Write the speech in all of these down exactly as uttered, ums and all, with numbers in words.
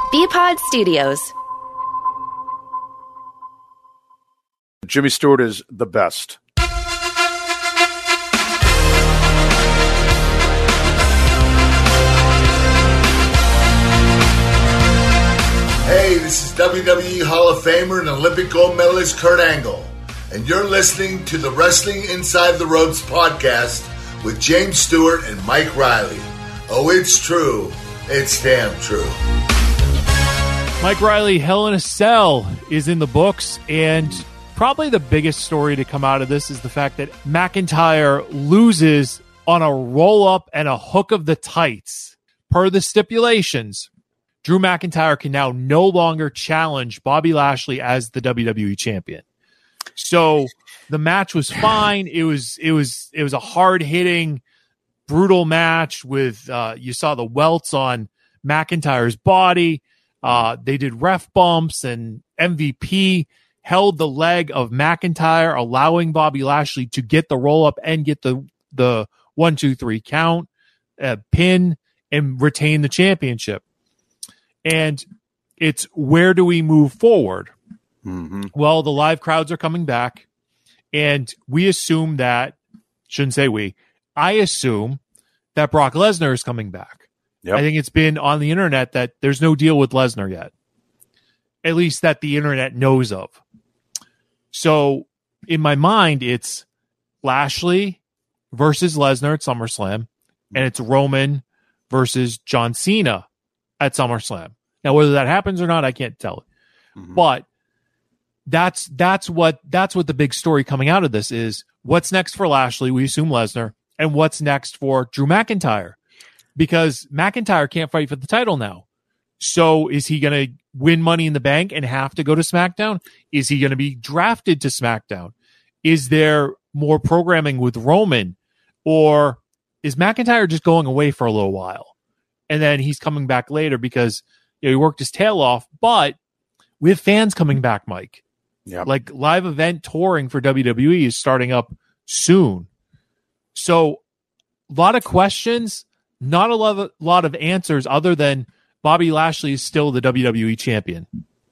B-Pod Studios. Jimmy Stewart is the best. Hey, this is W W E Hall of Famer and Olympic gold medalist Kurt Angle, and you're listening to the Wrestling Inside the Ropes podcast with James Stewart and Mike Riley. Oh, it's true. It's damn true. Mike Riley, Hell in a Cell is in the books, and probably the biggest story to come out of this is the fact that McIntyre loses on a roll-up and a hook of the tights. Per the stipulations, Drew McIntyre can now no longer challenge Bobby Lashley as the W W E champion. So the match was fine. It was it was it was a hard-hitting, brutal match with uh, you saw the welts on McIntyre's body. Uh, they did ref bumps, and M V P held the leg of McIntyre, allowing Bobby Lashley to get the roll up and get the the one, two, three count, uh, pin, and retain the championship. And it's, where do we move forward? Mm-hmm. Well, the live crowds are coming back, and we assume that, shouldn't say we, I assume that Brock Lesnar is coming back. Yep. I think it's been on the internet that there's no deal with Lesnar yet, at least that the internet knows of. So in my mind, it's Lashley versus Lesnar at SummerSlam, and it's Roman versus John Cena at SummerSlam. Now, whether that happens or not, I can't tell. Mm-hmm. But that's that's what that's what the big story coming out of this is. What's next for Lashley? We assume Lesnar, and what's next for Drew McIntyre? Because McIntyre can't fight for the title now. So is he going to win Money in the Bank and have to go to SmackDown? Is he going to be drafted to SmackDown? Is there more programming with Roman? Or is McIntyre just going away for a little while? And then he's coming back later because, you know, he worked his tail off. But we have fans coming back, Mike. Yep. Like, live event touring for W W E is starting up soon. So a lot of questions. Not a lot of, lot of answers other than Bobby Lashley is still the W W E champion.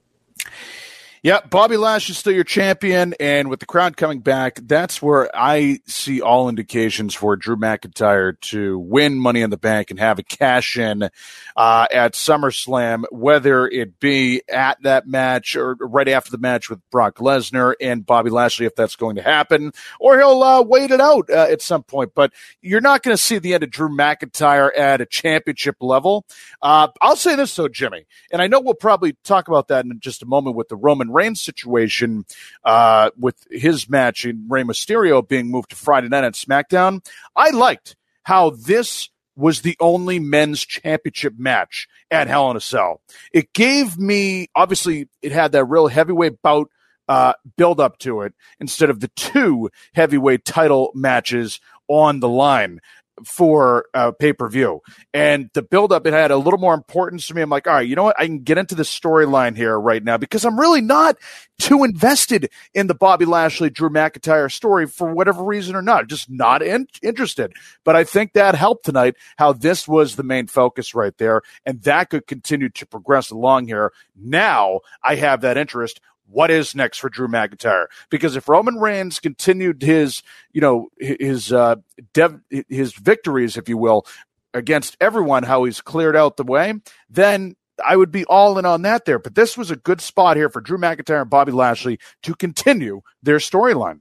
Yeah, Bobby Lashley is still your champion, and with the crowd coming back, that's where I see all indications for Drew McIntyre to win Money in the Bank and have a cash-in uh, at SummerSlam, whether it be at that match or right after the match with Brock Lesnar and Bobby Lashley, if that's going to happen, or he'll uh, wait it out uh, at some point. But you're not going to see the end of Drew McIntyre at a championship level. Uh, I'll say this, though, Jimmy, and I know we'll probably talk about that in just a moment with the Roman Reigns situation uh, with his match in Rey Mysterio being moved to Friday night on SmackDown. I liked how this was the only men's championship match at Hell in a Cell. It gave me, obviously, it had that real heavyweight bout uh, build up to it instead of the two heavyweight title matches on the line for uh, pay-per-view. And the build-up, it had a little more importance to me. I'm like, all right, you know what? I can get into the storyline here right now because I'm really not too invested in the Bobby Lashley, Drew McIntyre story for whatever reason or not. Just not in- interested. But I think that helped tonight, how this was the main focus right there, and that could continue to progress along here. Now I have that interest. What is next for Drew McIntyre? Because if Roman Reigns continued his, you know, his uh, dev- his victories, if you will, against everyone, how he's cleared out the way, then I would be all in on that there. But this was a good spot here for Drew McIntyre and Bobby Lashley to continue their storyline.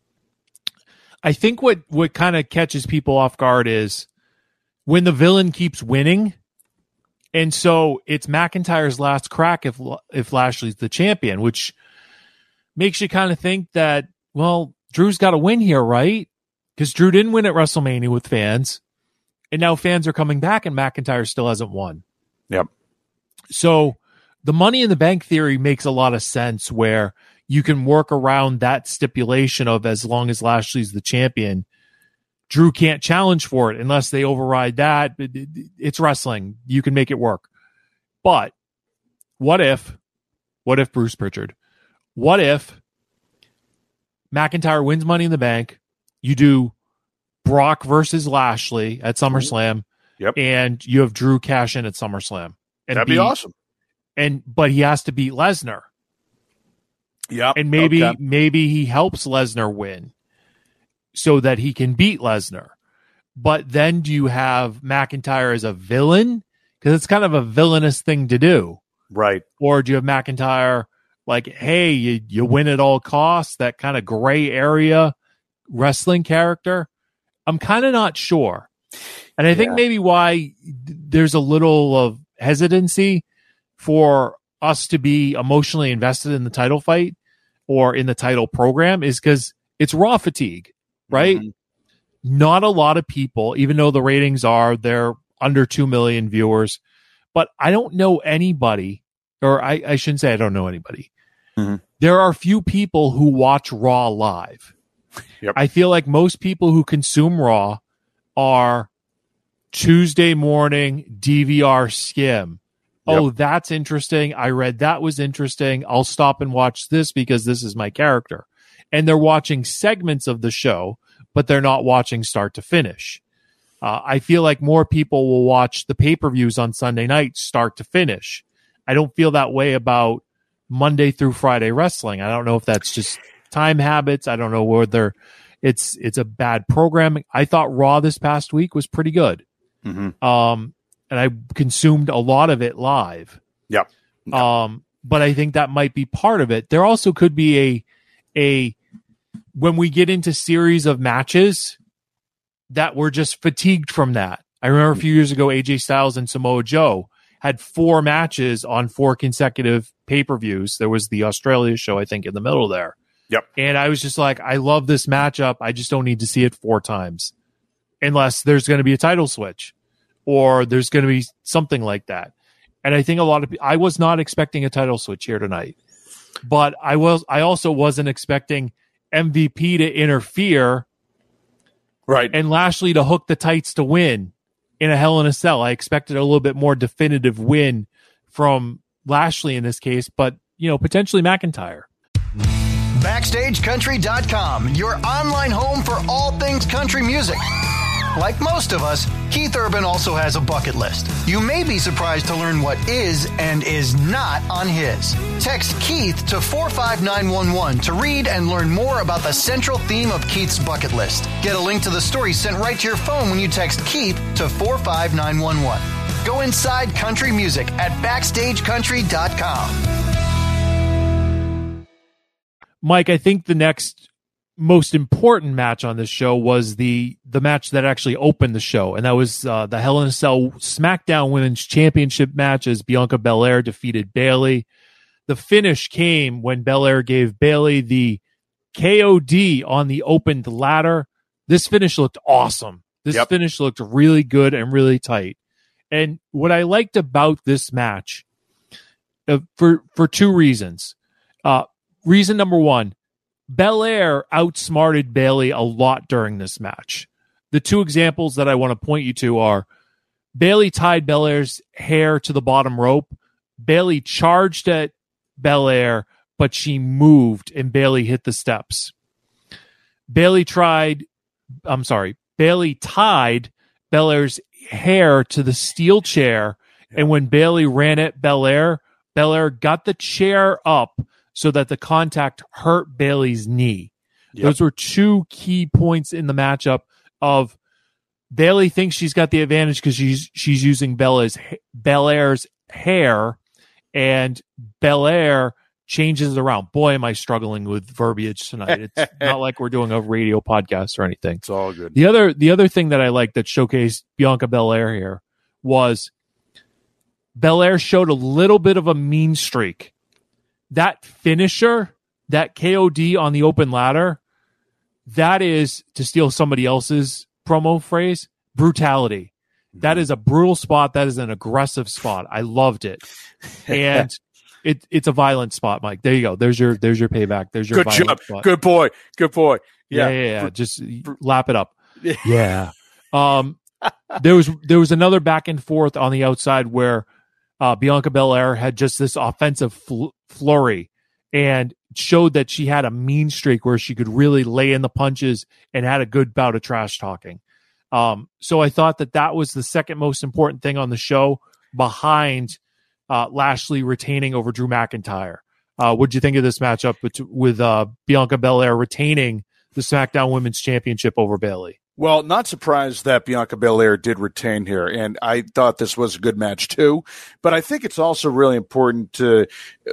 I think what, what kind of catches people off guard is when the villain keeps winning. And so it's McIntyre's last crack if if Lashley's the champion, which makes you kind of think that, well, Drew's got to win here, right? Because Drew didn't win at WrestleMania with fans, and now fans are coming back, and McIntyre still hasn't won. Yep. So the Money in the Bank theory makes a lot of sense where you can work around that stipulation of as long as Lashley's the champion, Drew can't challenge for it unless they override that. It's wrestling. You can make it work. But what if, what if Bruce Pritchard? What if McIntyre wins Money in the Bank? You do Brock versus Lashley at SummerSlam. Yep. And you have Drew cash in at SummerSlam. And That'd be, be awesome. and but he has to beat Lesnar. Yeah, and maybe okay. maybe he helps Lesnar win so that he can beat Lesnar. But then do you have McIntyre as a villain? Because it's kind of a villainous thing to do. Right. Or do you have McIntyre like, hey, you, you win at all costs, that kind of gray area wrestling character? I'm kind of not sure. And I yeah. think maybe why there's a little of hesitancy for us to be emotionally invested in the title fight or in the title program is because it's Raw fatigue, right? Mm-hmm. Not a lot of people, even though the ratings are, they're under two million viewers, but I don't know anybody, or I, I shouldn't say I don't know anybody. Mm-hmm. There are few people who watch Raw live. Yep. I feel like most people who consume Raw are Tuesday morning D V R skim. Yep. Oh, that's interesting. I read that was interesting. I'll stop and watch this because this is my character. And they're watching segments of the show, but they're not watching start to finish. Uh, I feel like more people will watch the pay-per-views on Sunday night start to finish. I don't feel that way about Monday through Friday wrestling. I don't know if that's just time habits. I don't know whether it's it's a bad programming. I thought Raw this past week was pretty good. Mm-hmm. Um, and I consumed a lot of it live. Yep. Yep. Um, but I think that might be part of it. There also could be a a when we get into series of matches that we're just fatigued from that. I remember a few years ago, A J Styles and Samoa Joe had four matches on four consecutive pay-per-views. There was the Australia show, I think, in the middle there. Yep. And I was just like, I love this matchup. I just don't need to see it four times unless there's going to be a title switch or there's going to be something like that. And I think a lot of people, I was not expecting a title switch here tonight, but I was, I also wasn't expecting M V P to interfere, right, and Lashley to hook the tights to win in a Hell in a Cell. I expected a little bit more definitive win from Lashley in this case, but you know, potentially McIntyre. Backstage Country dot com, your online home for all things country music. Like most of us, Keith Urban also has a bucket list. You may be surprised to learn what is and is not on his. Text Keith to four five nine one one to read and learn more about the central theme of Keith's bucket list. Get a link to the story sent right to your phone when you text Keith to four five nine one one. Go inside country music at Backstage Country dot com. Mike, I think the next most important match on this show was the the match that actually opened the show, and that was uh, the Hell in a Cell SmackDown Women's Championship match as Bianca Belair defeated Bayley. The finish came when Belair gave Bayley the K O D on the opened ladder. This finish looked awesome. This yep. finish looked really good and really tight. And what I liked about this match, uh, for for two reasons. Uh, reason number one, Belair outsmarted Bayley a lot during this match. The two examples that I want to point you to are Bayley tied Belair's hair to the bottom rope. Bayley charged at Belair, but she moved and Bayley hit the steps. Bayley tried, I'm sorry, Bayley tied Belair's hair to the steel chair, and when Bayley ran at Belair, Belair got the chair up so that the contact hurt Bayley's knee. Yep. Those were two key points in the matchup of Bayley thinks she's got the advantage because she's she's using Bella's, Belair's hair, and Belair changes it around. Boy, am I struggling with verbiage tonight. It's not like we're doing a radio podcast or anything. It's all good. The other the other thing that I like that showcased Bianca Belair here was Belair showed a little bit of a mean streak. That finisher, that K O D on the open ladder, that is, to steal somebody else's promo phrase, brutality. That is a brutal spot. That is an aggressive spot. I loved it. And it it's a violent spot, Mike. There you go. There's your there's your payback. There's your good job. Spot. Good boy. Good boy. Yeah, yeah, yeah. yeah. Just lap it up. Yeah. Um there was there was another back and forth on the outside where Uh, Bianca Belair had just this offensive fl- flurry and showed that she had a mean streak where she could really lay in the punches and had a good bout of trash talking. Um, so I thought that that was the second most important thing on the show behind uh, Lashley retaining over Drew McIntyre. Uh, what did you think of this matchup with, with uh, Bianca Belair retaining the SmackDown Women's Championship over Bayley? Well, not surprised that Bianca Belair did retain here, and I thought this was a good match too. But I think it's also really important to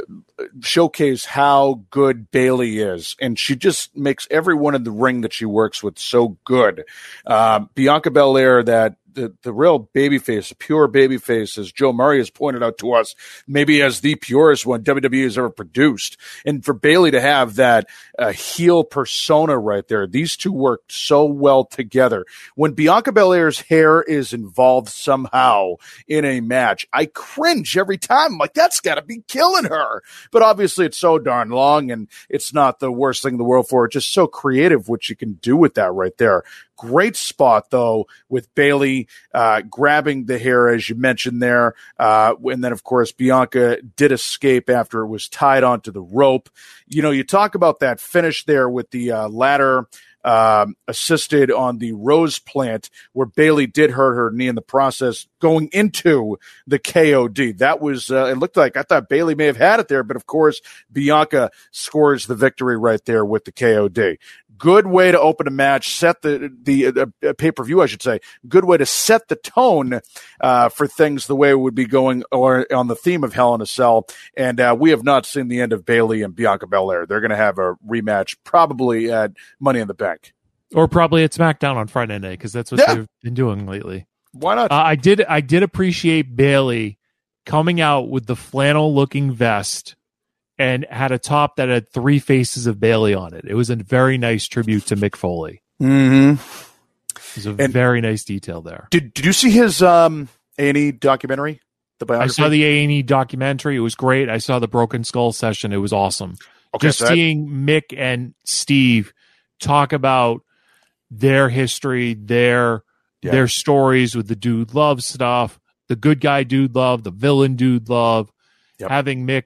showcase how good Bayley is, and she just makes everyone in the ring that she works with so good. Uh, Bianca Belair, that the, the real babyface, a pure babyface, as Joe Murray has pointed out to us, maybe as the purest one W W E has ever produced. And for Bayley to have that uh, heel persona right there, these two worked so well together. When Bianca Belair's hair is involved somehow in a match, I cringe every time. I'm like, that's got to be killing her. But obviously it's so darn long, and it's not the worst thing in the world for her. It's just so creative what you can do with that right there. Great spot, though, with Bayley uh, grabbing the hair, as you mentioned there. Uh, and then, of course, Bianca did escape after it was tied onto the rope. You know, you talk about that finish there with the uh, ladder um, assisted on the rose plant, where Bayley did hurt her knee in the process going into the K O D. That was, uh, it looked like, I thought Bayley may have had it there, but of course, Bianca scores the victory right there with the K O D. Good way to open a match, set the the uh, pay-per-view, I should say. Good way to set the tone uh, for things the way it would be going, or on the theme of Hell in a Cell. And uh, we have not seen the end of Bayley and Bianca Belair. They're going to have a rematch probably at Money in the Bank, or probably at SmackDown on Friday night, because that's what yeah. they've been doing lately. Why not? Uh, I did I did appreciate Bayley coming out with the flannel-looking vest and had a top that had three faces of Bayley on it. It was a very nice tribute to Mick Foley. Mm-hmm. It was a and very nice detail there. Did Did you see his um, A and E documentary? The biography? I saw the A and E documentary. It was great. I saw the Broken Skull session. It was awesome. Okay, Just so that- seeing Mick and Steve talk about their history, their yeah. their stories with the Dude Love stuff, the good guy Dude Love, the villain Dude Love, yep. having Mick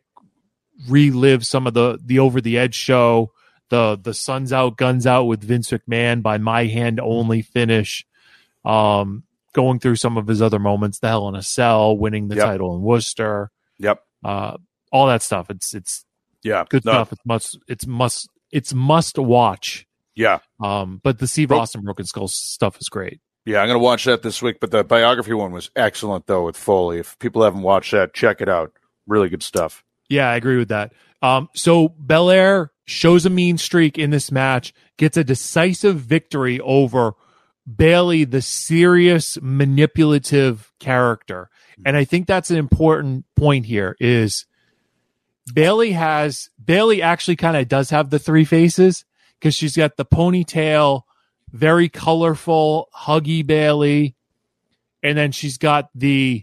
relive some of the the Over the Edge show, the the Suns Out, Guns Out with Vince McMahon by my hand only finish, um, going through some of his other moments, the Hell in a Cell, winning the yep. title in Worcester, yep, uh, all that stuff. It's it's yeah, good no. stuff. It's must it's must it's must watch. Yeah, um, but the Steve Bro- Austin Broken Skull stuff is great. Yeah, I'm going to watch that this week. But the biography one was excellent, though, with Foley. If people haven't watched that, check it out. Really good stuff. Yeah, I agree with that. Um, so Belair shows a mean streak in this match, gets a decisive victory over Bayley, the serious, manipulative character. And I think that's an important point here is Bayley has, Bayley actually kind of does have the three faces, because she's got the ponytail, very colorful, huggy Bayley. And then she's got the,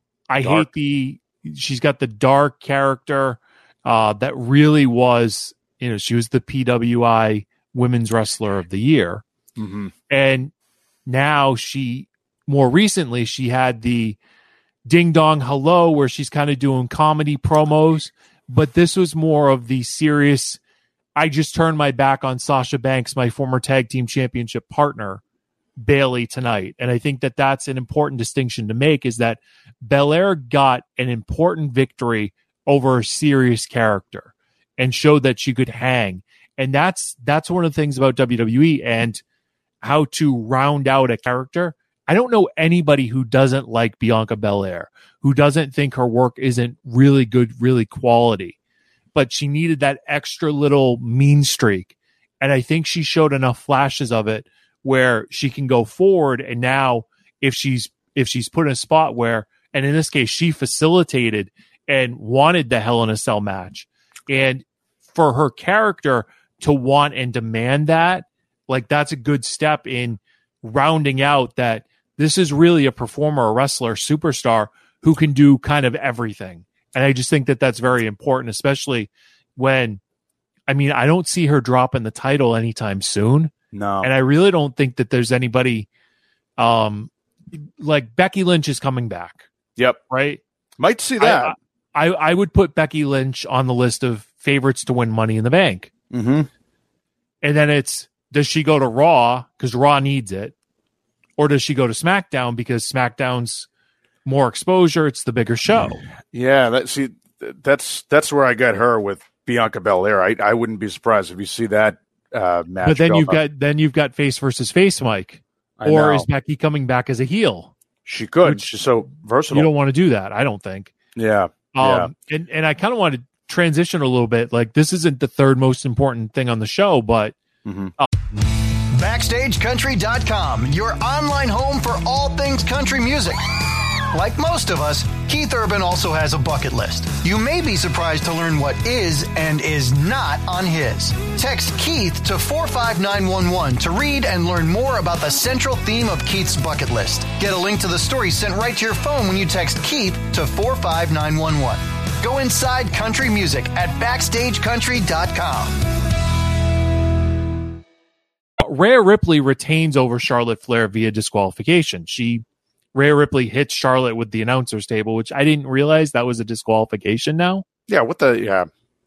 I dark. hate the, she's got the dark character uh, that really was, you know, she was the P W I Women's Wrestler of the Year. Mm-hmm. And now she, more recently, she had the Ding Dong Hello, where she's kind of doing comedy promos. But this was more of the serious, I just turned my back on Sasha Banks, my former tag team championship partner, Bayley, tonight. And I think that that's an important distinction to make, is that Belair got an important victory over a serious character and showed that she could hang. And that's that's one of the things about W W E and how to round out a character. I don't know anybody who doesn't like Bianca Belair, who doesn't think her work isn't really good, really quality. But she needed that extra little mean streak. And I think she showed enough flashes of it where she can go forward. And now if she's if she's put in a spot where, and in this case, she facilitated and wanted the Hell in a Cell match. And for her character to want and demand that, like, that's a good step in rounding out that this is really a performer, a wrestler, superstar who can do kind of everything. And I just think that that's very important, especially when, I mean, I don't see her dropping the title anytime soon. No. And I really don't think that there's anybody, um, like Becky Lynch is coming back. Yep. Right? Might see that. I, I, I would put Becky Lynch on the list of favorites to win Money in the Bank. Mm-hmm. And then it's, does she go to Raw because Raw needs it? Or does she go to SmackDown because SmackDown's more exposure. It's the bigger show. Yeah, that, see, that's that's where I got her with Bianca Belair. I I wouldn't be surprised if you see that uh, match. But then you've up. got then you've got face versus face, Mike. I or know. is Becky coming back as a heel? She could. Which, She's so versatile. You don't want to do that, I don't think. Yeah. Um, yeah. And, and I kind of want to transition a little bit. Like, this isn't the third most important thing on the show, but Mm-hmm. uh, Backstage Country dot com, your online home for all things country music. Like most of us, Keith Urban also has a bucket list. You may be surprised to learn what is and is not on his. Text Keith to four five nine one one to read and learn more about the central theme of Keith's bucket list. Get a link to the story sent right to your phone when you text Keith to four five nine one one. Go inside country music at Backstage Country dot com. Rhea Ripley retains over Charlotte Flair via disqualification. She Rhea Ripley hits Charlotte with the announcer's table, which I didn't realize that was a disqualification now. Yeah, what the yeah.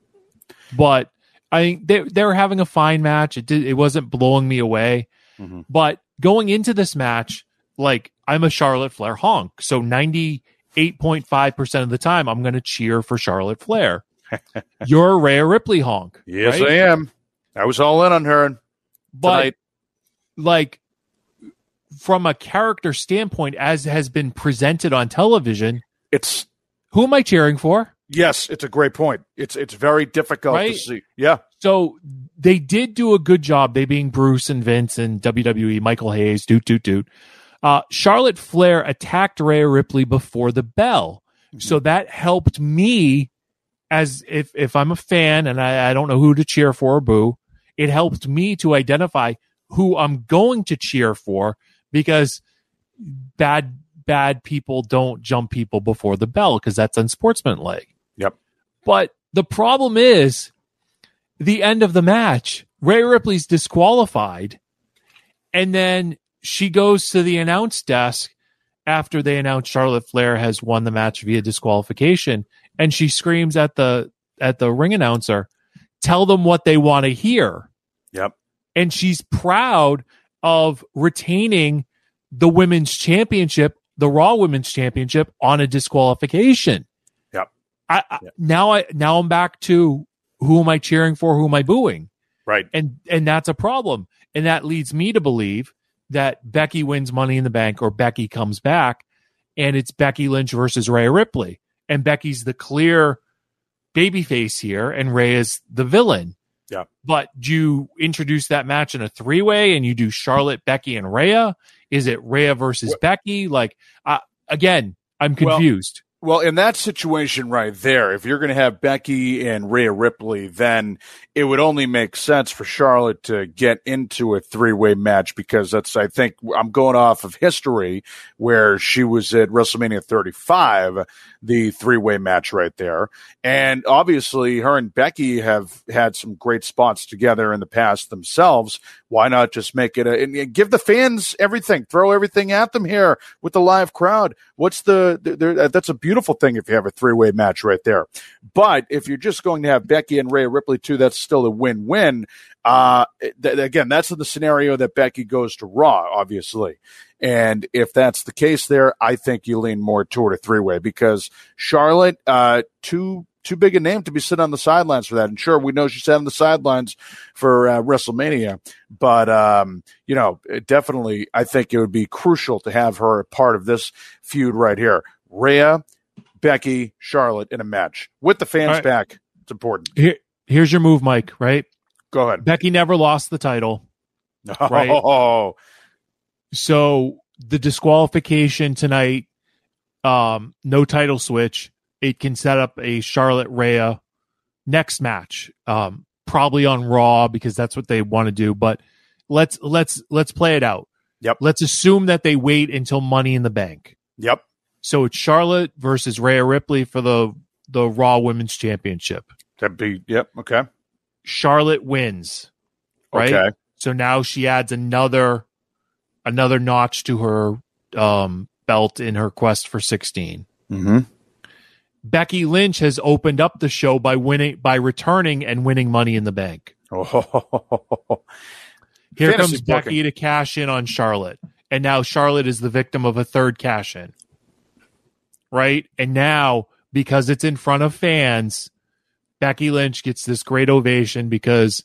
But I think they they were having a fine match. It did it wasn't blowing me away. Mm-hmm. But going into this match, like, I'm a Charlotte Flair honk. So ninety-eight point five percent of the time I'm going to cheer for Charlotte Flair. You're a Rhea Ripley honk. Yes, right? I am. I was all in on her. But tonight. like, from a character standpoint, as has been presented on television, It's who am I cheering for? yes, it's a great point. It's it's very difficult Right? to see. Yeah. So they did do a good job, they being Bruce and Vince and W W E, Michael Hayes, doot, doot, doot. Uh, Charlotte Flair attacked Rhea Ripley before the bell. Mm-hmm. So that helped me, as if, if I'm a fan and I, I don't know who to cheer for or boo, it helped me to identify who I'm going to cheer for, because bad bad people don't jump people before the bell, because that's unsportsmanlike. Yep. But the problem is, the end of the match, Rhea Ripley's disqualified, and then she goes to the announce desk after they announce Charlotte Flair has won the match via disqualification, and she screams at the at the ring announcer, tell them what they want to hear. Yep. And she's proud of retaining the women's championship, the Raw Women's Championship, on a disqualification. Yep. I, I Yep. now I now I'm back to, who am I cheering for? Who am I booing? Right. And and that's a problem. And that leads me to believe that Becky wins Money in the Bank, or Becky comes back, and it's Becky Lynch versus Rhea Ripley. And Becky's the clear babyface here, and Rhea's the villain. Yeah. But do you introduce that match in a three-way and you do Charlotte, Becky, and Rhea? Is it Rhea versus well, Becky? Like, uh, again, I'm confused. Well, in that situation right there, if you're going to have Becky and Rhea Ripley, then it would only make sense for Charlotte to get into a three-way match, because that's, I think, I'm going off of history where she was at WrestleMania thirty-five, the three-way match right there. And obviously her and Becky have had some great spots together in the past themselves. Why not just make it a, and give the fans everything, throw everything at them here with the live crowd? What's the, the that's a beautiful thing if you have a three-way match right there. But if you're just going to have Becky and Rhea Ripley too, that's still a win-win. Uh, th- again, that's in the scenario that Becky goes to Raw, obviously. And if that's the case there, I think you lean more toward a three-way, because Charlotte, uh, too, too big a name to be sitting on the sidelines for that. And sure, we know she sat on the sidelines for uh, WrestleMania, but, um, you know, definitely, I think it would be crucial to have her a part of this feud right here. Rhea, Becky, Charlotte in a match with the fans right. back. It's important. Here, here's your move, Mike, right? Go ahead. Becky never lost the title. Right? Oh, So the disqualification tonight, um, no title switch. It can set up a Charlotte Rhea next match, um, probably on Raw, because that's what they want to do. But let's let's let's play it out. Yep. Let's assume that they wait until Money in the Bank. Yep. So it's Charlotte versus Rhea Ripley for the the Raw Women's Championship. That'd be yep. Okay. Charlotte wins. Right. Okay. So now she adds another another notch to her um, belt in her quest for sixteen. Mm-hmm. Becky Lynch has opened up the show by winning by returning and winning Money in the Bank. Oh. Here Fantasy comes Becky booking. to cash in on Charlotte, and now Charlotte is the victim of a third cash in. right? And now, because it's in front of fans, Becky Lynch gets this great ovation because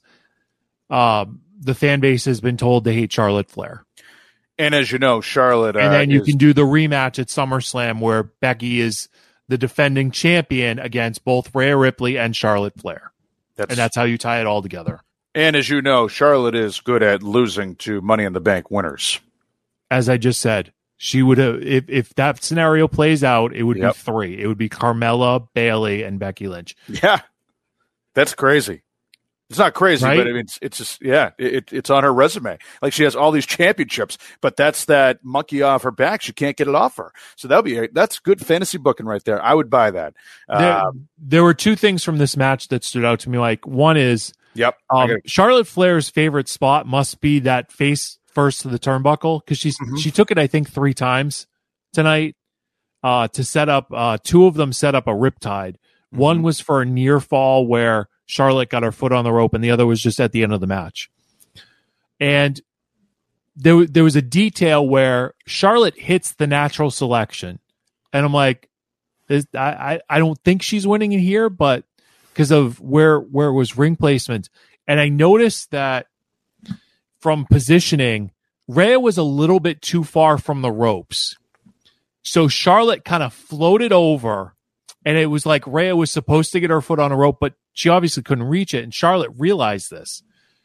um, the fan base has been told to hate Charlotte Flair. And as you know, Charlotte... Uh, and then you is... can do the rematch at SummerSlam where Becky is the defending champion against both Rhea Ripley and Charlotte Flair. That's... And that's how you tie it all together. And as you know, Charlotte is good at losing to Money in the Bank winners. As I just said, she would have, if, if that scenario plays out, it would yep. be three. It would be Carmella, Bayley, and Becky Lynch. Yeah. That's crazy. It's not crazy, right? but I mean, it's, it's just, yeah, it, it's on her resume. Like she has all these championships, but that's that monkey off her back. She can't get it off her. So that'll be, that's good fantasy booking right there. I would buy that. There, um, there were two things from this match that stood out to me. Like one is, yep, um, Charlotte Flair's favorite spot must be that face first to the turnbuckle because she's mm-hmm. she took it, I think, three times tonight uh, to set up. Uh, two of them set up a riptide. Mm-hmm. One was for a near fall where Charlotte got her foot on the rope, and the other was just at the end of the match. And there, there was a detail where Charlotte hits the natural selection, and I'm like, I, I, I don't think she's winning in here, but because of where where it was ring placement, and I noticed that from positioning, Rhea was a little bit too far from the ropes, so Charlotte kind of floated over. And it was like Rhea was supposed to get her foot on a rope, but she obviously couldn't reach it. And Charlotte realized this.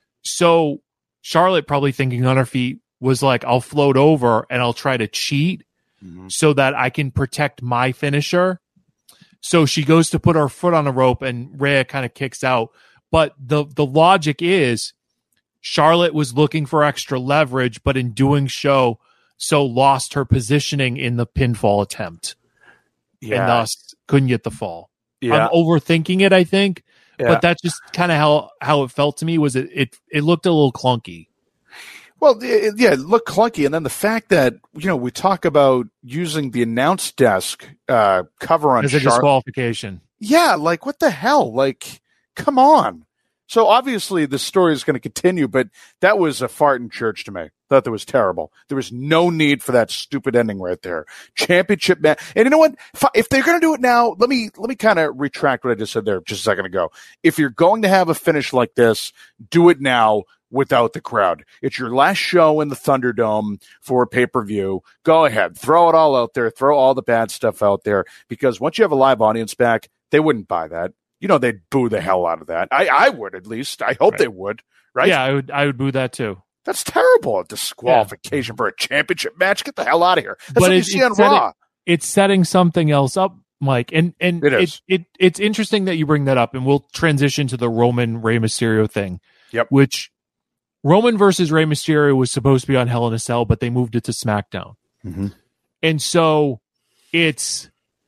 So Charlotte, probably thinking on her feet, was like, I'll float over and I'll try to cheat mm-hmm. so that I can protect my finisher. So she goes to put her foot on a rope and Rhea kind of kicks out. But the, the logic is Charlotte was looking for extra leverage, but in doing so, so lost her positioning in the pinfall attempt. Yeah. And thus couldn't get the fall. Yeah. I'm overthinking it, I think, yeah. but that's just kind of how, how it felt to me. Was it, it, it looked a little clunky. Well, it, yeah, it looked clunky. And then the fact that, you know, we talk about using the announce desk uh, cover on as a Char- disqualification. Yeah. Like what the hell? Like, come on. So obviously the story is going to continue, but that was a fart in church to me. Thought that was terrible. There was no need for that stupid ending right there. Championship match. And you know what? If, if they're going to do it now, let me let me kind of retract what I just said there just a second ago. If you're going to have a finish like this, do it now without the crowd. It's your last show in the Thunderdome for a pay-per-view. Go ahead. Throw it all out there. Throw all the bad stuff out there. Because once you have a live audience back, they wouldn't buy that. You know, they'd boo the hell out of that. I, I would, at least. I hope right. they would, right? Yeah, I would I would boo that too. That's terrible. A disqualification yeah. for a championship match. Get the hell out of here. That's but what it, you see on setting, Raw. It's setting something else up, Mike. And and it, it, it it's interesting that you bring that up, and we'll transition to the Roman Rey Mysterio thing. Yep. Which Roman versus Rey Mysterio was supposed to be on Hell in a Cell, but they moved it to SmackDown. Mm-hmm. And so it's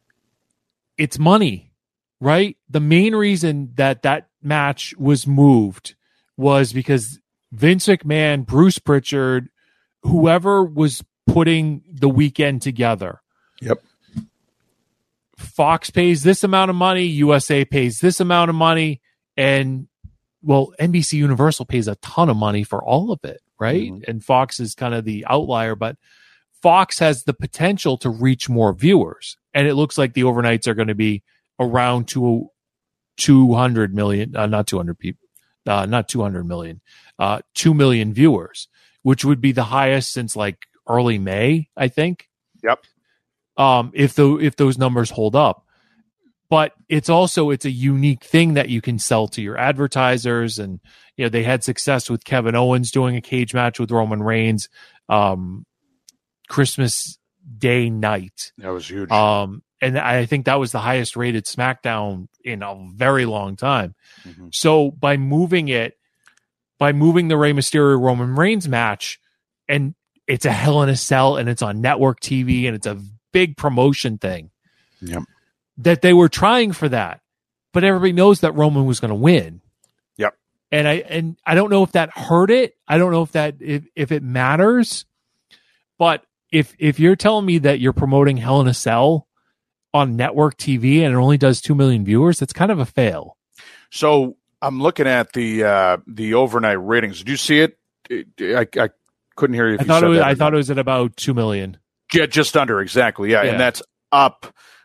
it's money. Right? The main reason that that match was moved was because Vince McMahon, Bruce Pritchard, whoever was putting the weekend together. Yep. Fox pays this amount of money, U S A pays this amount of money, and well, N B C Universal pays a ton of money for all of it, right? Mm-hmm. And Fox is kind of the outlier, but Fox has the potential to reach more viewers. And it looks like the overnights are going to be around two, two hundred million, uh, not two hundred people, uh, not two hundred million, uh, two million viewers, which would be the highest since like early May, I think. Yep. Um, if the, if those numbers hold up, but it's also, it's a unique thing that you can sell to your advertisers. And, you know, they had success with Kevin Owens doing a cage match with Roman Reigns, um, Christmas Day night. That was huge. Um, And I think that was the highest rated SmackDown in a very long time. Mm-hmm. So by moving it, by moving the Rey Mysterio Roman Reigns match, and it's a Hell in a Cell, and it's on network T V, and it's a big promotion thing. Yep. That they were trying for that, but everybody knows that Roman was going to win. Yep. And I and I don't know if that hurt it. I don't know if that if, if it matters. But if if you're telling me that you're promoting Hell in a Cell on network T V and it only does two million viewers, that's kind of a fail. So I'm looking at the uh, the overnight ratings. Did you see it? I, I couldn't hear you. If I you thought said it was. that I thought it was at about two million. Yeah, just under exactly. Yeah, yeah. And that's up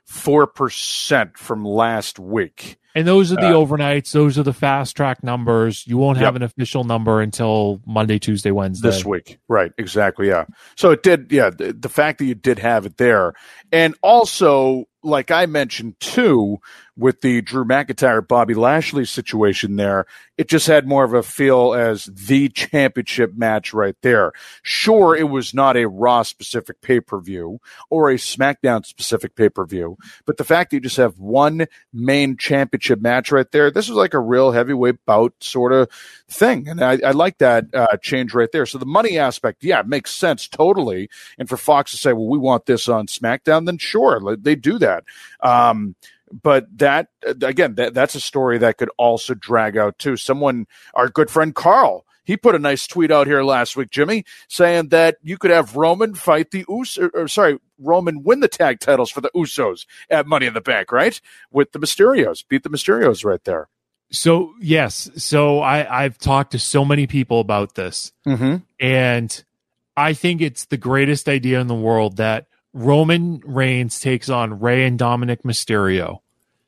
four percent from last week. And those are the Uh, overnights. Those are the fast track numbers. You won't have Yep. an official number until Monday, Tuesday, Wednesday. This week. Right. Exactly. Yeah. So it did. Yeah. The, the fact that you did have it there. And also, like I mentioned too, with the Drew McIntyre, Bobby Lashley situation there, it just had more of a feel as the championship match right there. Sure, it was not a Raw specific pay-per-view or a SmackDown specific pay-per-view, but the fact that you just have one main championship match right there, this was like a real heavyweight bout sort of thing. And I, I like that uh, change right there. So the money aspect, yeah, it makes sense totally. And for Fox to say, well, we want this on SmackDown, then sure, they do that. Um, But that, again, that, that's a story that could also drag out too. Someone, our good friend Carl, he put a nice tweet out here last week, Jimmy, saying that you could have Roman fight the Usos, or, or sorry, Roman win the tag titles for the Usos at Money in the Bank, right? With the Mysterios, beat the Mysterios right there. So, yes. So I, I've talked to so many people about this. Mm-hmm. And I think it's the greatest idea in the world that Roman Reigns takes on Rey and Dominic Mysterio,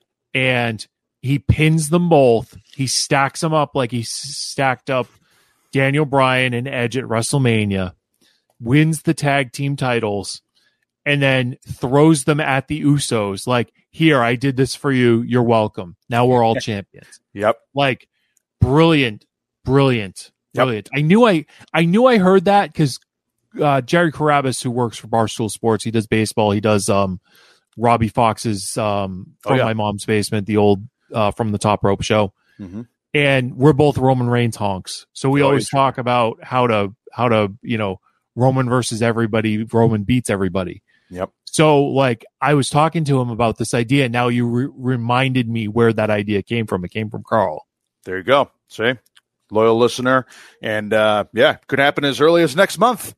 and he pins them both. He stacks them up like he stacked up Daniel Bryan and Edge at WrestleMania, wins the tag team titles, and then throws them at the Usos like, here, I did this for you. You're welcome. Now we're all champions. Yep. Like, brilliant, brilliant, Yep. brilliant. I knew I, I knew I heard that because Uh, Jerry Carabas, who works for Barstool Sports, he does baseball. He does um, Robbie Fox's um, From Oh, yeah. My Mom's Basement, the old uh, From the Top Rope show. Mm-hmm. And we're both Roman Reigns honks, so we Oh, always yeah. talk about how to how to you know Roman versus everybody. Roman beats everybody. Yep. So like I was talking to him about this idea. Now you re- reminded me where that idea came from. It came from Carl. There you go. See, loyal listener, and uh, yeah, could happen as early as next month.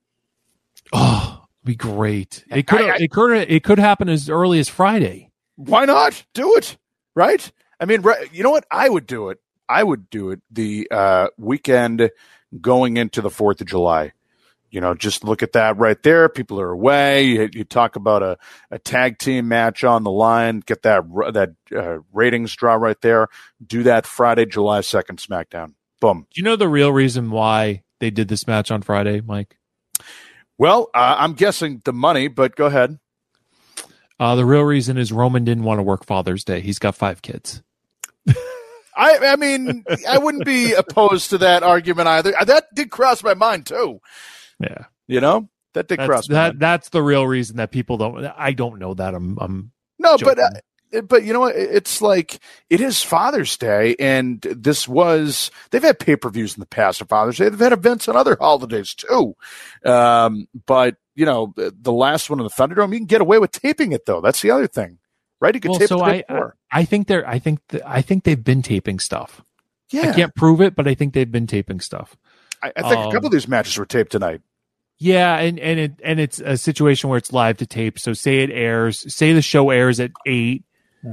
Oh, it'd be great. It could I- I- it could it could happen as early as Friday. Why not do it? Right? I mean, right, you know what? I would do it. I would do it the uh, weekend going into the fourth of July. You know, just look at that right there. People are away. You, you talk about a, a tag team match on the line. Get that that uh, ratings draw right there. Do that Friday, July second, SmackDown. Boom. Do you know the real reason why they did this match on Friday, Mike? Well, uh, I'm guessing the money, but go ahead. Uh, the real reason is Roman didn't want to work Father's Day. He's got five kids. I, I mean, I wouldn't be opposed to that argument either. That did cross my mind too. Yeah, You know, that did that's, cross my that mind. that's the real reason that people don't. I don't know that. I'm. I'm No, joking. but uh, but you know what? It's like it is Father's Day, and this was they've had pay per views in the past for Father's Day. They've had events on other holidays too. Um, but you know, the, the last one in the Thunderdome, you can get away with taping it though. That's the other thing, right? You can well, tape so it the I, day I before. I think they're. I think th- I think they've been taping stuff. Yeah, I can't prove it, but I think they've been taping stuff. I, I think um, a couple of these matches were taped tonight. Yeah, and and it and it's a situation where it's live to tape. So say it airs. Say the show airs at eight.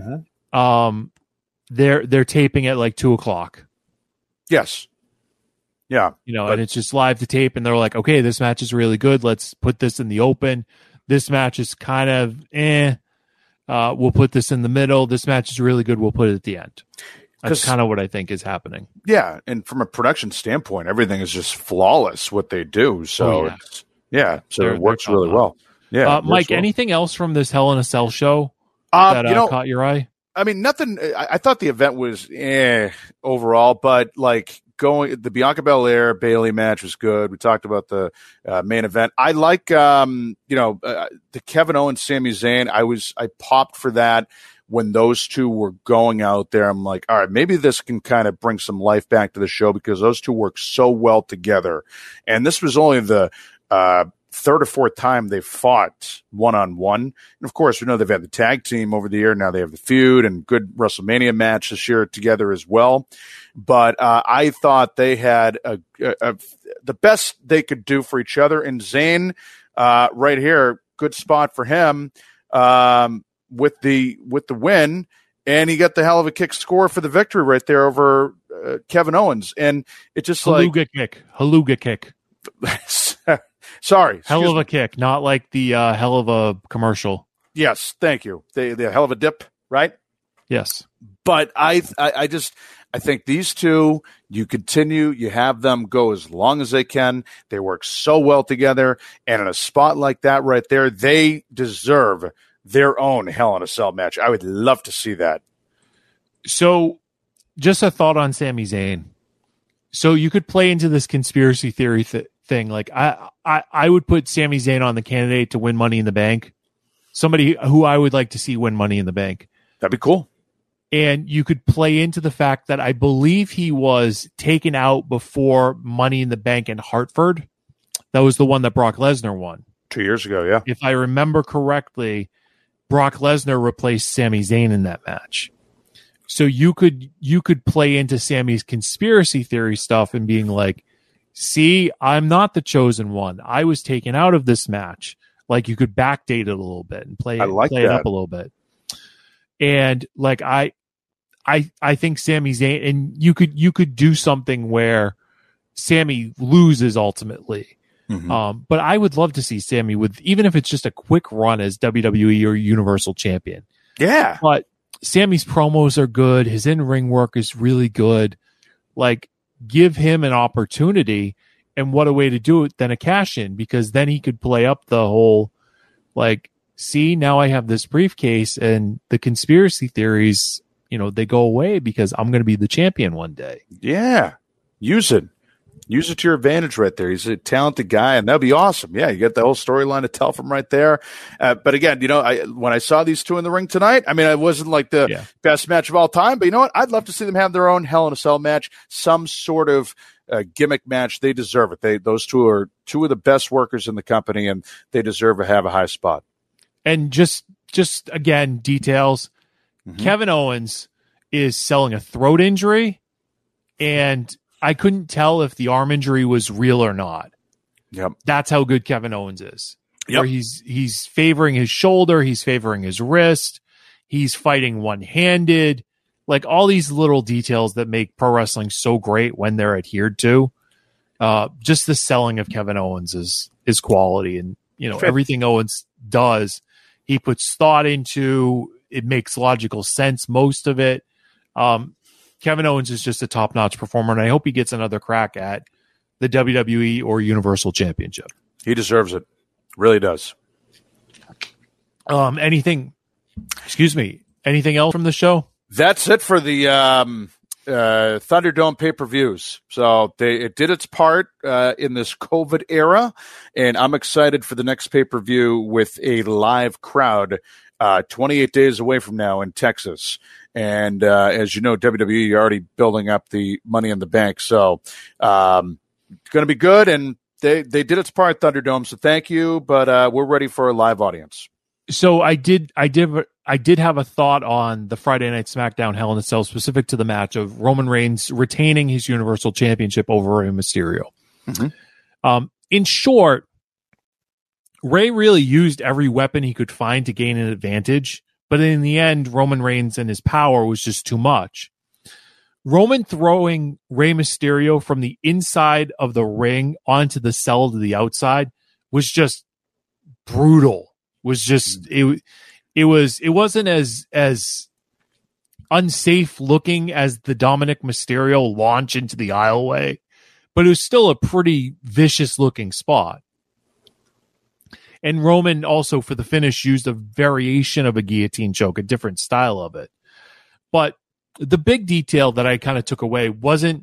Um, they're they're taping at like two o'clock. Yes. Yeah. You know, But- and it's just live to tape, and they're like, okay, this match is really good. Let's put this in the open. This match is kind of eh. Uh, we'll put this in the middle. This match is really good. We'll put it at the end. That's 'Cause- kind of what I think is happening. Yeah, and from a production standpoint, everything is just flawless what they do. So Oh, yeah. it's yeah, so They're- it works they're really top well. Yeah, uh, it works Mike, well. anything else from this Hell in a Cell show Um, that uh, you know, caught your eye? I mean, nothing. I, I thought the event was eh overall, but like going the Bianca Belair Bailey match was good. We talked about the uh, main event. I like um, you know uh, the Kevin Owens Sami Zayn. I was I popped for that when those two were going out there. I'm like, all right, maybe this can kind of bring some life back to the show because those two work so well together. And this was only the uh, third or fourth time they fought one-on-one. And, of course, we know they've had the tag team over the year. Now they have the feud and good WrestleMania match this year together as well. But uh, I thought they had a, a, a, the best they could do for each other. And Zayn, uh, right here, good spot for him. Um, with the with the win, and he got the hell of a kick score for the victory right there over uh, Kevin Owens. And it just Haluga like kick. Haluga kick. sorry, Hell excuse of a kick. Not like the uh, hell of a commercial. Yes, thank you. They they hell of a dip, right? Yes. But I, I I just I think these two, you continue, you have them go as long as they can. They work so well together, and in a spot like that right there, they deserve their own Hell in a Cell match. I would love to see that. So, just a thought on Sami Zayn. So you could play into this conspiracy theory th- thing. Like I, I, I would put Sami Zayn on the candidate to win Money in the Bank. Somebody who I would like to see win Money in the Bank. That'd be cool. And you could play into the fact that I believe he was taken out before Money in the Bank in Hartford. That was the one that Brock Lesnar won. Two years ago, yeah. If I remember correctly, Brock Lesnar replaced Sami Zayn in that match. So you could you could play into Sammy's conspiracy theory stuff and being like, see, I'm not the chosen one. I was taken out of this match. Like you could backdate it a little bit and play, I like play it that. up a little bit. And like I I I think Sami Zayn, and you could you could do something where Sammy loses ultimately. Mm-hmm. Um, but I would love to see Sammy with, even if it's just a quick run as W W E or Universal Champion. Yeah. But Sammy's promos are good. His in-ring work is really good. Like, give him an opportunity, and what a way to do it than a cash-in, because then he could play up the whole, like, see, now I have this briefcase, and the conspiracy theories, you know, they go away because I'm going to be the champion one day. Yeah. Use it. Use it to your advantage right there. He's a talented guy, and that'd be awesome. Yeah, you get the whole storyline to tell from right there. Uh, but again, you know, I, when I saw these two in the ring tonight, I mean, it wasn't like the yeah. best match of all time, but you know what? I'd love to see them have their own Hell in a Cell match, some sort of uh, gimmick match. They deserve it. They Those two are two of the best workers in the company, and they deserve to have a high spot. And just, just again, details. Mm-hmm. Kevin Owens is selling a throat injury, and I couldn't tell if the arm injury was real or not. Yep. That's how good Kevin Owens is. Yep. Where he's he's favoring his shoulder, he's favoring his wrist, he's fighting one-handed. Like all these little details that make pro wrestling so great when they're adhered to. Uh, just the selling of Kevin Owens is is quality, and you know everything Owens does, he puts thought into. It makes logical sense, most of it. Um, Kevin Owens is just a top-notch performer, and I hope he gets another crack at the W W E or Universal Championship. He deserves it. Really does. Um, anything, excuse me, anything else from the show? That's it for the um, uh, Thunderdome pay-per-views. So they, it did its part uh, in this COVID era, and I'm excited for the next pay-per-view with a live crowd uh, twenty-eight days away from now in Texas. And uh, as you know, W W E are already building up the Money in the Bank. So um, it's going to be good, and they, they did its part, Thunderdome, so thank you, but uh, we're ready for a live audience. So I did, I did, I did have a thought on the Friday Night SmackDown Hell in a Cell specific to the match of Roman Reigns retaining his Universal Championship over Rey Mysterio. Mm-hmm. Um, in short, Rey really used every weapon he could find to gain an advantage, but in the end, Roman Reigns and his power was just too much. Roman throwing Rey Mysterio from the inside of the ring onto the cell to the outside was just brutal. Was just it. It was. It wasn't as as unsafe looking as the Dominic Mysterio launch into the aisleway, but it was still a pretty vicious looking spot. And Roman also, for the finish, used a variation of a guillotine choke, a different style of it. But the big detail that I kind of took away wasn't,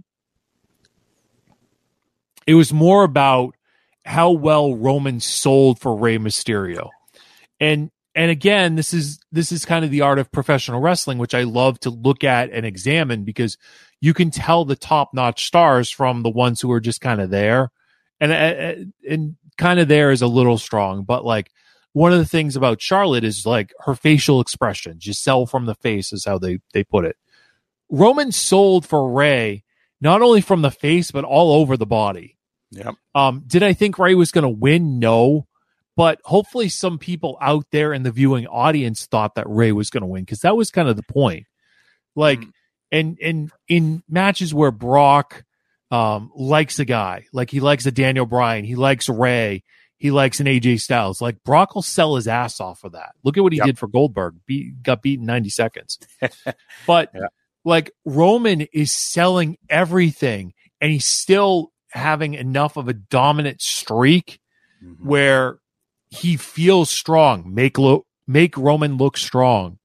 it was more about how well Roman sold for Rey Mysterio. And and again, this is this is kind of the art of professional wrestling, which I love to look at and examine, because you can tell the top-notch stars from the ones who are just kind of there. And and, and kind of there is a little strong, but like one of the things about Charlotte is like her facial expressions. You sell from the face is how they, they put it. Roman sold for Rey, not only from the face, but all over the body. Yep. Um, did I think Rey was going to win? No, but hopefully some people out there in the viewing audience thought that Rey was going to win, because that was kind of the point. Like, mm. and, and in matches where Brock, um, likes a guy, like he likes a Daniel Bryan, he likes Rey, he likes an A J Styles. Like, Brock will sell his ass off of that. Look at what he yep. did for Goldberg. Beat, got beat in ninety seconds. But yeah. like, Roman is selling everything, and he's still having enough of a dominant streak mm-hmm. where he feels strong. Make lo- make Roman look strong.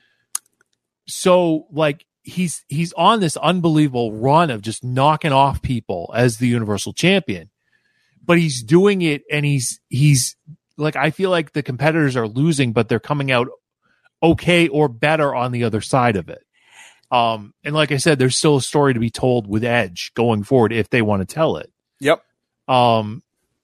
So, like, he's he's on this unbelievable run of just knocking off people as the Universal Champion. But he's doing it, and he's he's like, I feel like the competitors are losing, but they're coming out okay or better on the other side of it. Um, and like I said, there's still a story to be told with Edge going forward if they want to tell it. Yep. Um.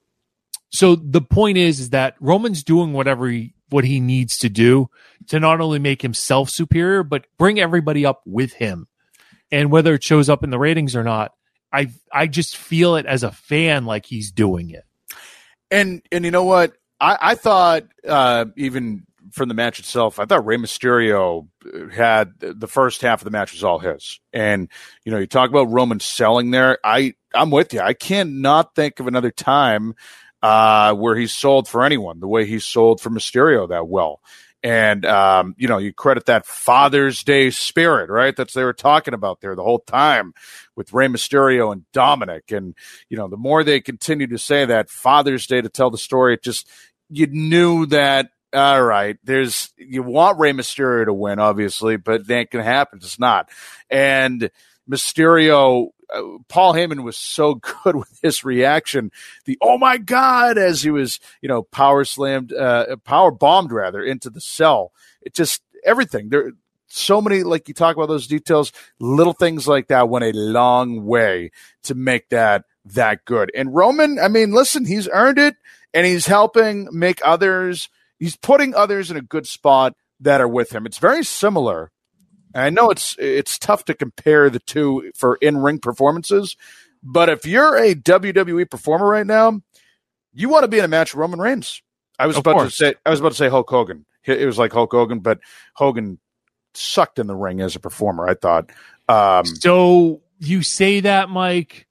So the point is, is that Roman's doing whatever he what he needs to do to not only make himself superior, but bring everybody up with him. And whether it shows up in the ratings or not, I I just feel it as a fan like he's doing it. And and you know what? I, I thought uh, even from the match itself, I thought Rey Mysterio had the first half of the match was all his. And, you know, you talk about Roman selling there. I, I'm with you. I cannot think of another time uh, where he's sold for anyone the way he sold for Mysterio that well. And, um, you know, you credit that Father's Day spirit, right? That's what they were talking about there the whole time with Rey Mysterio and Dominic. And, you know, the more they continue to say that Father's Day to tell the story, it just, you knew that, all right, there's, you want Rey Mysterio to win, obviously, but that ain't going to happen. It's not. And Mysterio, uh, Paul Heyman was so good with his reaction. The, oh my God, as he was, you know, power slammed, uh, power bombed rather into the cell. It just, everything there. So many, like you talk about those details, little things like that went a long way to make that that good. And Roman, I mean, listen, he's earned it, and he's helping make others, he's putting others in a good spot that are with him. It's very similar. And I know it's it's tough to compare the two for in-ring performances, but if you're a W W E performer right now, you want to be in a match with Roman Reigns. I was Of about course. to say I was about to say Hulk Hogan. It was like Hulk Hogan, but Hogan sucked in the ring as a performer, I thought. Um, so you say that, Mike,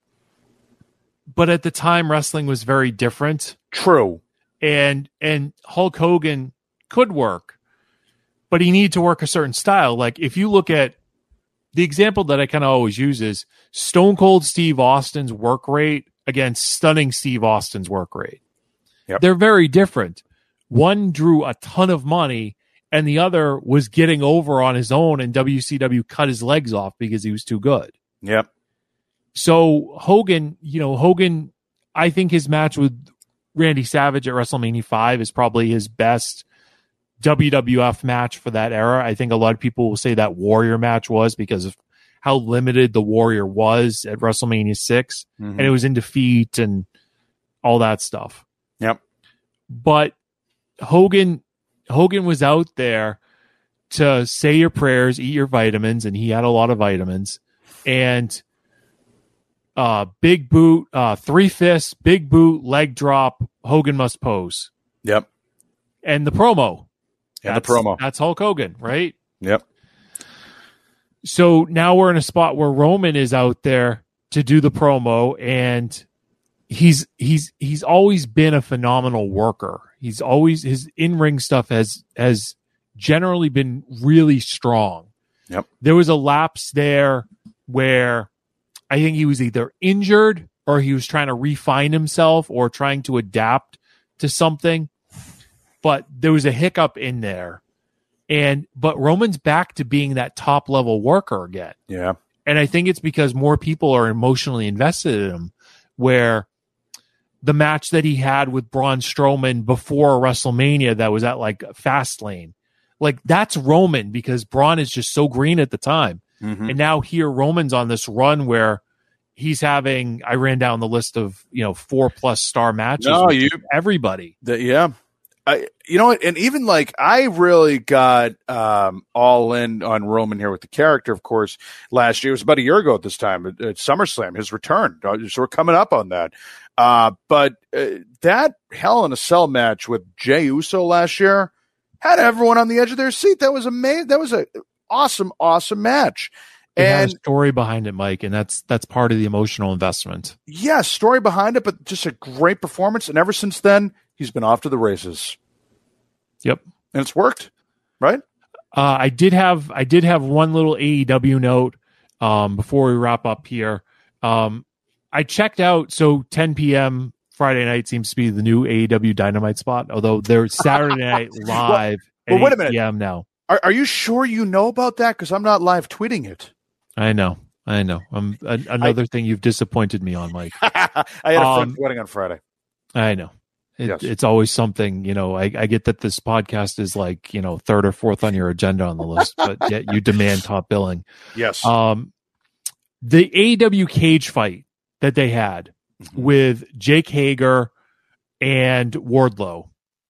but at the time wrestling was very different. True. And and Hulk Hogan could work, but he needed to work a certain style. Like, if you look at the example that I kind of always use is Stone Cold Steve Austin's work rate against Stunning Steve Austin's work rate. Yep. They're very different. One drew a ton of money, and the other was getting over on his own, and W C W cut his legs off because he was too good. Yep. So Hogan, you know, Hogan, I think his match with Randy Savage at WrestleMania five is probably his best W W F match for that era. I think a lot of people will say that Warrior match was because of how limited the Warrior was at WrestleMania six, mm-hmm. and it was in defeat and all that stuff. Yep. But Hogan, Hogan was out there to say your prayers, eat your vitamins, and he had a lot of vitamins. And uh, big boot, uh, three fists, big boot, leg drop, Hogan must pose. Yep. And the promo. And the promo. That's Hulk Hogan, right? Yep. So now we're in a spot where Roman is out there to do the promo, and he's he's he's always been a phenomenal worker. He's always, his in-ring stuff has has generally been really strong. Yep. There was a lapse there where I think he was either injured or he was trying to refine himself or trying to adapt to something. But there was a hiccup in there. And but Roman's back to being that top level worker again. Yeah. And I think it's because more people are emotionally invested in him, where the match that he had with Braun Strowman before WrestleMania that was at like Fastlane, like that's Roman, because Braun is just so green at the time. Mm-hmm. And now here Roman's on this run where he's having, I ran down the list of, you know, four plus star matches no, with you, everybody. The, yeah. I, you know what? And even like, I really got um, all in on Roman here with the character, of course, last year. It was about a year ago at this time at, at SummerSlam, his return. So we're coming up on that. Uh, but uh, that Hell in a Cell match with Jey Uso last year had everyone on the edge of their seat. That was amazing. That was an awesome, awesome match. It and had a story behind it, Mike, and that's that's part of the emotional investment. Yeah, story behind it, but just a great performance. And ever since then, he's been off to the races. Yep. And it's worked, right? Uh, I did have I did have one little A E W note um, before we wrap up here. Um, I checked out, so ten p.m. Friday night seems to be the new A E W Dynamite spot, although they're Saturday Night Live well, at well, wait a eight minute. p.m. now. Are, are you sure you know about that? Because I'm not live tweeting it. I know. I know. Um, a, another I, thing you've disappointed me on, Mike. I had a um, friend's wedding on Friday. I know. It, yes. It's always something, you know, I, I get that this podcast is like, you know, third or fourth on your agenda on the list, but yet you demand top billing. Yes. Um, the A E W cage fight that they had mm-hmm. with Jake Hager and Wardlow.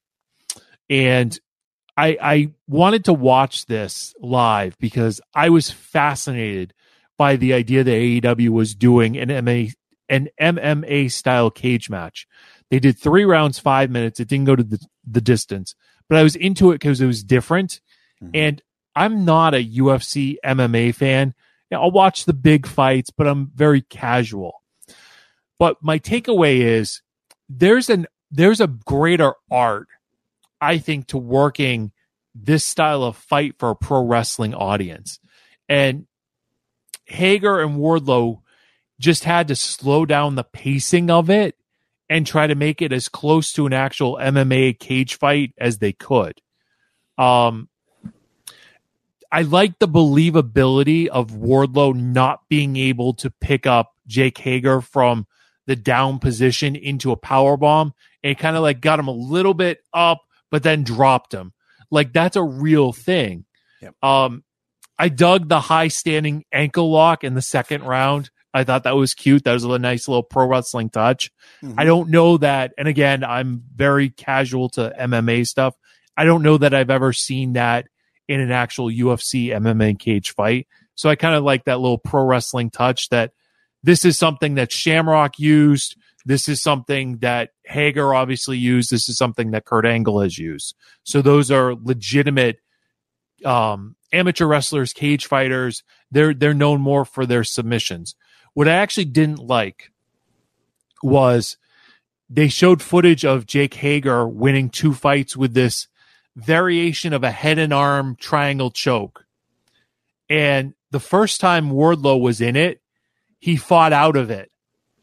And I, I wanted to watch this live because I was fascinated by the idea that A E W was doing an M M A, an M M A style cage match. They did three rounds, five minutes. It didn't go to the, the distance, but I was into it because it was different. Mm-hmm. And I'm not a U F C M M A fan. I'll watch the big fights, but I'm very casual. But my takeaway is there's an there's a greater art, I think, to working this style of fight for a pro wrestling audience. And Hager and Wardlow just had to slow down the pacing of it and try to make it as close to an actual M M A cage fight as they could. Um, I like the believability of Wardlow not being able to pick up Jake Hager from the down position into a powerbomb. And it kind of like got him a little bit up, but then dropped him. Like that's a real thing. Yep. Um, I dug the high standing ankle lock in the second round. I thought that was cute. That was a nice little pro wrestling touch. Mm-hmm. I don't know that. And again, I'm very casual to M M A stuff. I don't know that I've ever seen that in an actual U F C M M A cage fight. So I kind of like that little pro wrestling touch that this is something that Shamrock used. This is something that Hager obviously used. This is something that Kurt Angle has used. So those are legitimate um, amateur wrestlers, cage fighters. They're, they're known more for their submissions. What I actually didn't like was they showed footage of Jake Hager winning two fights with this variation of a head and arm triangle choke. And the first time Wardlow was in it, he fought out of it.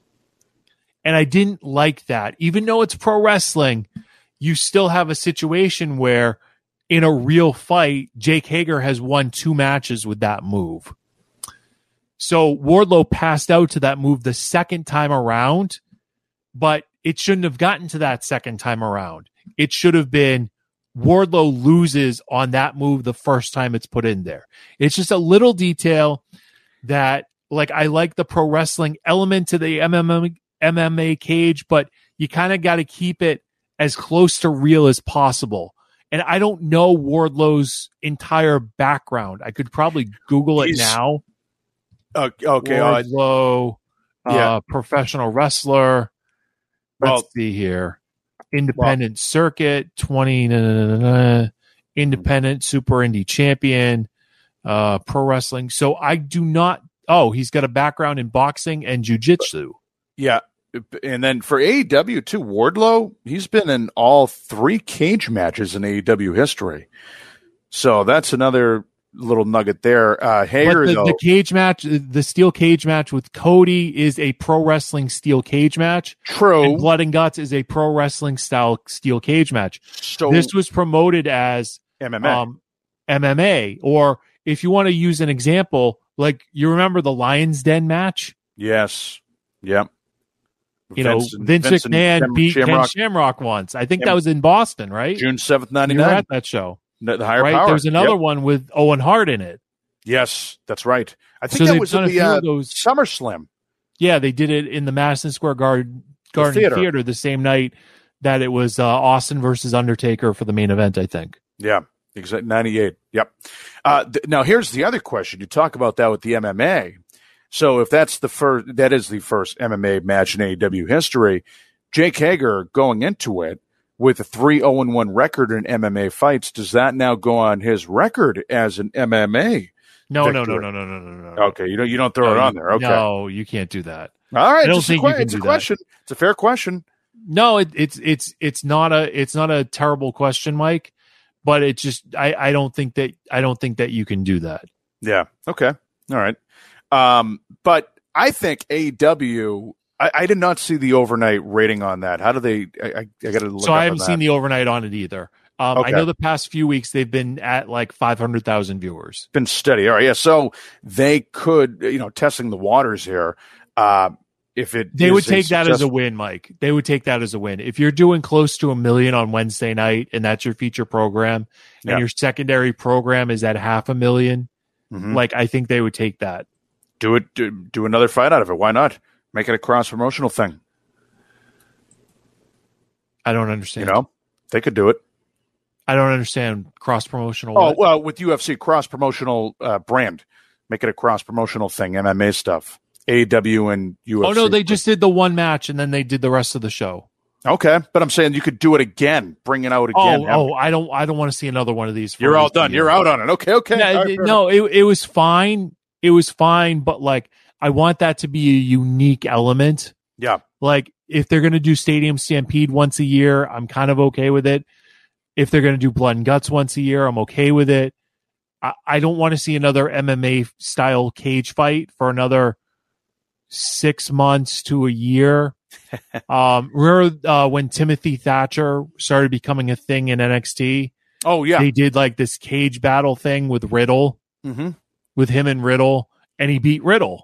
And I didn't like that. Even though it's pro wrestling, you still have a situation where in a real fight, Jake Hager has won two matches with that move. So Wardlow passed out to that move the second time around, but it shouldn't have gotten to that second time around. It should have been Wardlow loses on that move the first time it's put in there. It's just a little detail that, like, I like the pro wrestling element to the M M A, M M A cage, but you kind of got to keep it as close to real as possible. And I don't know Wardlow's entire background. I could probably Google it He's, now. Uh, okay, Wardlow, uh, yeah. uh, professional wrestler. Let's well, see here. Independent well, circuit, twenty, nah, nah, nah, nah, independent super indie champion, uh, pro wrestling. So I do not. Oh, he's got a background in boxing and jiu-jitsu. Yeah. And then for A E W too, Wardlow, he's been in all three cage matches in A E W history. So that's another little nugget there. Uh, Hager, the, though, the cage match, the steel cage match with Cody is a pro wrestling steel cage match. True. And Blood and Guts is a pro wrestling style steel cage match. So this was promoted as M M A. Um, M M A, or if you want to use an example, like you remember the Lion's Den match? Yes. Yep. You Vince, know, Vince, Vince McMahon Shem- beat Shamrock. Ken Shamrock once. I think Shem- that was in Boston, right? June seventh, ninety-nine. You were at that show. The, the higher right? power. There's another yep. one with Owen Hart in it. Yes, that's right. I think so that was in the uh, those... SummerSlam. Yeah, they did it in the Madison Square Garden, Garden the theater. theater the same night that it was uh, Austin versus Undertaker for the main event, I think. Yeah, exactly. ninety-eight. Yep. Uh, th- now, here's the other question. You talk about that with the M M A. So if that's the first, that is the first M M A match in A E W history, Jake Hager going into it with a three oh one record in M M A fights, does that now go on his record as an M M A? No, no, no, no, no, no, no, no. Okay, you don't you don't throw no, it on there. Okay, no, you can't do that. All right, I don't it's think a, you can it's do a question. That. It's a fair question. No, it, it's it's it's not a it's not a terrible question, Mike. But it just I, I don't think that I don't think that you can do that. Yeah. Okay. All right. Um, but I think A E W. I, I did not see the overnight rating on that. How do they? I, I got to look. So up I haven't on seen that. the overnight on it either. Um, Okay. I know the past few weeks they've been at like five hundred thousand viewers. Been steady. All right. Yeah. So they could, you know, testing the waters here. Uh, if it They is would take a that as a success- win, Mike. They would take that as a win. If you're doing close to a million on Wednesday night and that's your feature program and Yeah. your secondary program is at half a million, Mhm. like I think they would take that. do it. Do, do another fight out of it. Why not make it a cross promotional thing? I don't You understand. know, they could do it. I don't understand cross promotional. Oh well, with U F C cross promotional uh, brand, make it a cross promotional thing. M M A stuff, A E W and U F C. Oh no, they just did the one match and then they did the rest of the show. Okay, but I'm saying you could do it again, bring it out again. Oh, Have- oh, I don't, I don't want to see another one of these. for you're all at least a done. year. You're out on it. Okay, okay. No, All right, it- fair no, it it was fine. It was fine, but like I want that to be a unique element. Yeah. Like if they're going to do Stadium Stampede once a year, I'm kind of okay with it. If they're going to do Blood and Guts once a year, I'm okay with it. I, I don't want to see another M M A style cage fight for another six months to a year. um, remember uh, when Timothy Thatcher started becoming a thing in N X T? Oh yeah. They did like this cage battle thing with Riddle, Mm-hmm. with him and Riddle, and he beat Riddle.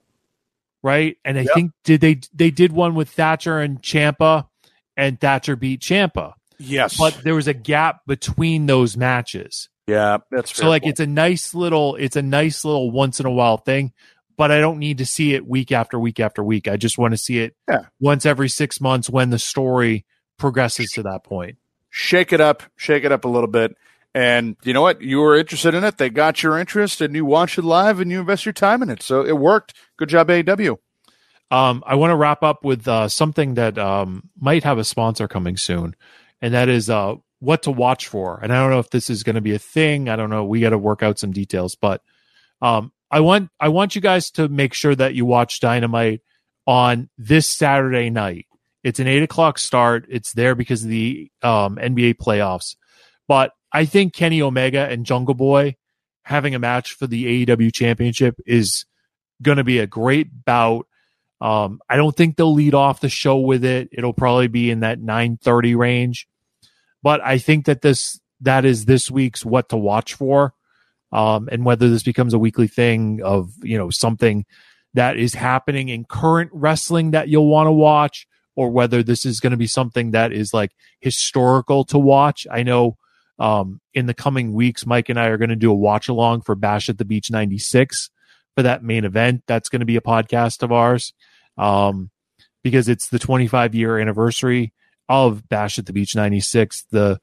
Right? And I Yep. think did they they did one with Thatcher and Ciampa, and Thatcher beat Ciampa. Yes. But there was a gap between those matches. yeah, that's So fair like point. it's a nice little it's a nice little once in a while thing, but I don't need to see it week after week after week. I just want to see it Yeah. once every six months when the story progresses to that point. shake it up, shake it up a little bit. And you know what? You were interested in it. They got your interest, and you watched it live, and you invest your time in it. So it worked. Good job, A E W. Um, I want to wrap up with uh, something that um, might have a sponsor coming soon, and that is uh, what to watch for. And I don't know if this is going to be a thing. I don't know. We got to work out some details, but um, I want I want you guys to make sure that you watch Dynamite on this Saturday night. It's an eight o'clock start. It's there because of the um, N B A playoffs, but I think Kenny Omega and Jungle Boy having a match for the A E W championship is going to be a great bout. Um, I don't think they'll lead off the show with it. It'll probably be in that nine thirty range, but I think that this, that is this week's what to watch for. Um, and whether this becomes a weekly thing of, you know, something that is happening in current wrestling that you'll want to watch, or whether this is going to be something that is like historical to watch. I know, Um, in the coming weeks, Mike and I are going to do a watch along for Bash at the Beach ninety-six for that main event. That's going to be a podcast of ours um, because it's the twenty-five year anniversary of Bash at the Beach ninety-six, the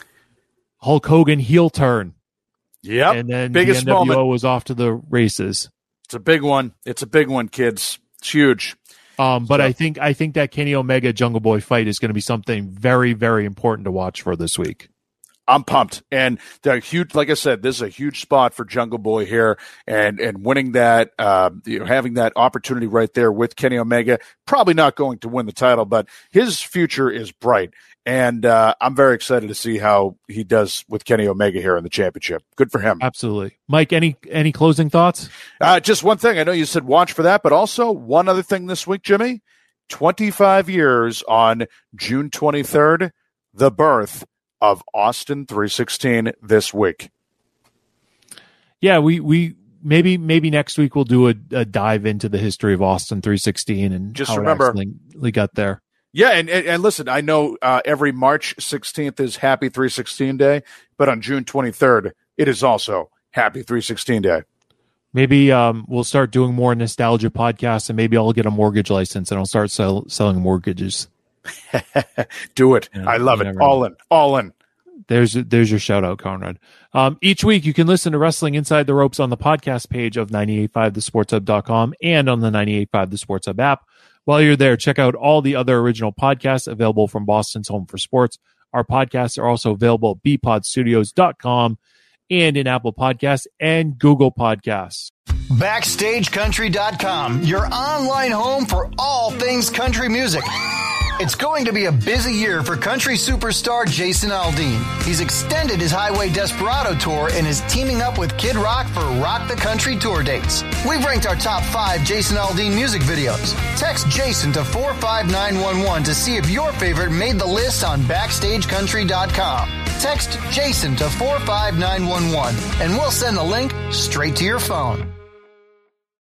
Hulk Hogan heel turn. Yep. And then Biggest the N W O moment. was off to the races. It's a big one. It's a big one, kids. It's huge. Um, but So- I think I think that Kenny Omega Jungle Boy fight is going to be something very, very important to watch for this week. I'm pumped, and they're huge. Like I said, this is a huge spot for Jungle Boy here, and and winning that, uh, you know, having that opportunity right there with Kenny Omega. Probably not going to win the title, but his future is bright, and uh, I'm very excited to see how he does with Kenny Omega here in the championship. Good for him. Absolutely, Mike. Any any closing thoughts? Uh, just one thing. I know you said watch for that, but also one other thing this week, Jimmy. twenty-five years on June twenty-third, the birth of Austin three sixteen this week. Yeah, we we maybe maybe next week we'll do a, a dive into the history of Austin three sixteen and Just how remember- it actually got there. Yeah, and, and, and listen, I know uh, every March sixteenth is Happy three sixteen Day, but on June twenty-third, it is also Happy three sixteen Day. Maybe um, we'll start doing more nostalgia podcasts, and maybe I'll get a mortgage license and I'll start sell, selling mortgages. Do it. Yeah, I love you it. never All know. in. All in. There's there's your shout out, Conrad. Um, each week you can listen to Wrestling Inside the Ropes on the podcast page of nine eight five the sports hub dot com and on the nine eight five The Sports Hub app. While you're there, check out all the other original podcasts available from Boston's Home for Sports. Our podcasts are also available at b pod studios dot com and in Apple Podcasts and Google Podcasts. Backstage Country dot com, your online home for all things country music. It's going to be a busy year for country superstar Jason Aldean. He's extended his Highway Desperado tour and is teaming up with Kid Rock for Rock the Country tour dates. We've ranked our top five Jason Aldean music videos. Text Jason to four five nine one one to see if your favorite made the list on backstage country dot com. Text Jason to four five nine one one and we'll send the link straight to your phone.